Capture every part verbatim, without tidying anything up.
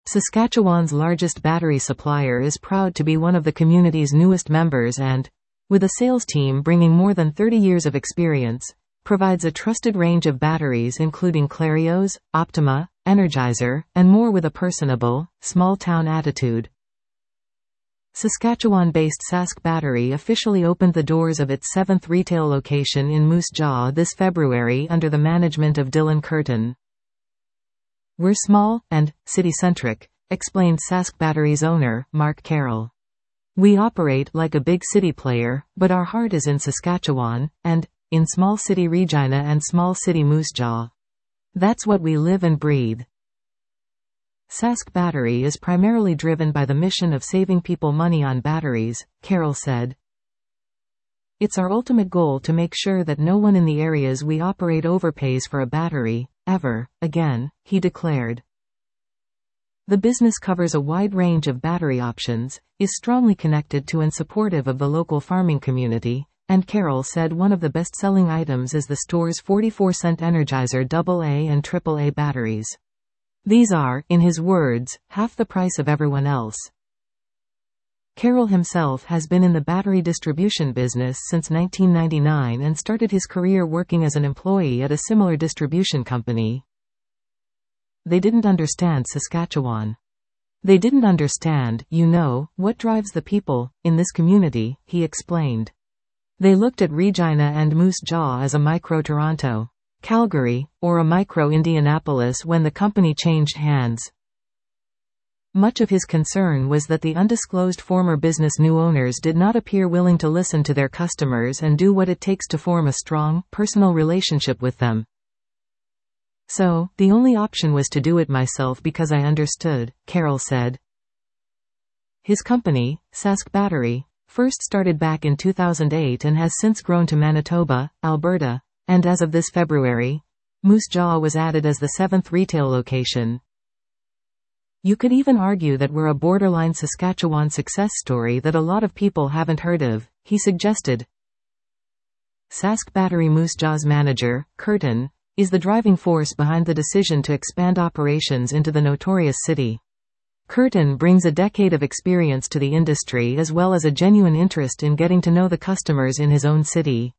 Saskatchewan's largest battery supplier is proud to be one of the community's newest members and, with a sales team bringing more than thirty years of experience, provides a trusted range of batteries including Clarios, Optima, Energizer, and more with a personable, small-town attitude. Saskatchewan-based Sask Battery officially opened the doors of its seventh retail location in Moose Jaw this February under the management of Dylan Curtin. "We're small and city-centric," explained Sask Battery's owner, Mark Carroll. "We operate like a big city player, but our heart is in Saskatchewan, and in small city Regina and small city Moose Jaw. That's what we live and breathe." Sask Battery is primarily driven by the mission of saving people money on batteries, Carroll said. "It's our ultimate goal to make sure that no one in the areas we operate overpays for a battery, ever, again," he declared. The business covers a wide range of battery options, is strongly connected to and supportive of the local farming community, and Carroll said one of the best-selling items is the store's forty-four cent Energizer double A and triple A batteries. These are, in his words, half the price of everyone else. Carroll himself has been in the battery distribution business since nineteen ninety-nine and started his career working as an employee at a similar distribution company. "They didn't understand Saskatchewan. They didn't understand, you know, what drives the people in this community," he explained. "They looked at Regina and Moose Jaw as a micro-Toronto, Calgary, or a micro-Indianapolis when the company changed hands." Much of his concern was that the undisclosed former business new owners did not appear willing to listen to their customers and do what it takes to form a strong, personal relationship with them. "So, the only option was to do it myself because I understood," Carroll said. His company, Sask Battery, first started back in two thousand eight and has since grown to Manitoba, Alberta, and as of this February, Moose Jaw was added as the seventh retail location. "You could even argue that we're a borderline Saskatchewan success story that a lot of people haven't heard of," he suggested. Sask Battery Moose Jaw's manager, Curtin, is the driving force behind the decision to expand operations into the notorious city. Curtin brings a decade of experience to the industry as well as a genuine interest in getting to know the customers in his own city.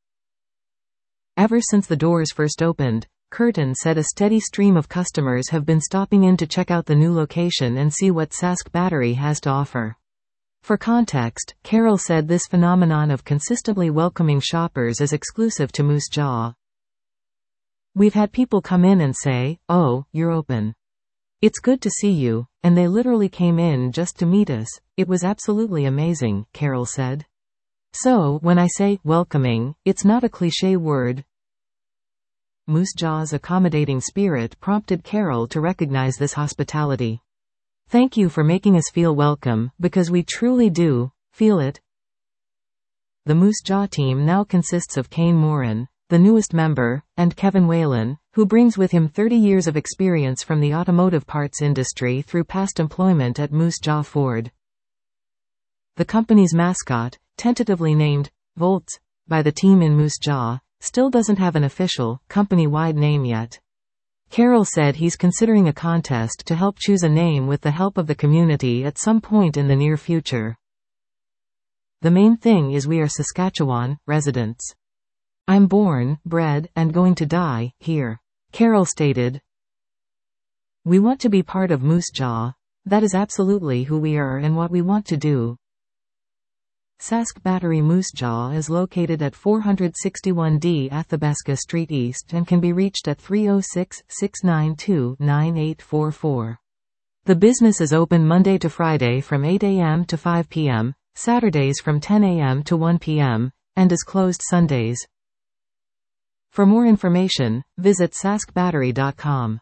Ever since the doors first opened, Curtin said a steady stream of customers have been stopping in to check out the new location and see what Sask Battery has to offer. For context, Carroll said this phenomenon of consistently welcoming shoppers is exclusive to Moose Jaw. "We've had people come in and say, 'Oh, you're open. It's good to see you,' and they literally came in just to meet us. It was absolutely amazing," Carroll said. "So, when I say welcoming, it's not a cliché word." Moose Jaw's accommodating spirit prompted Carroll to recognize this hospitality. "Thank you for making us feel welcome, because we truly do feel it." The Moose Jaw team now consists of Kane Morin, the newest member, and Kevin Whalen, who brings with him thirty years of experience from the automotive parts industry through past employment at Moose Jaw Ford. The company's mascot, tentatively named Volts by the team in Moose Jaw, still doesn't have an official, company-wide name yet. Carroll said he's considering a contest to help choose a name with the help of the community at some point in the near future. "The main thing is we are Saskatchewan residents. I'm born, bred, and going to die here," Carroll stated. "We want to be part of Moose Jaw. That is absolutely who we are and what we want to do." Sask Battery Moose Jaw is located at four sixty-one D Athabasca Street East and can be reached at three oh six, six nine two, nine eight four four. The business is open Monday to Friday from eight a m to five p m, Saturdays from ten a m to one p m, and is closed Sundays. For more information, visit sask battery dot com.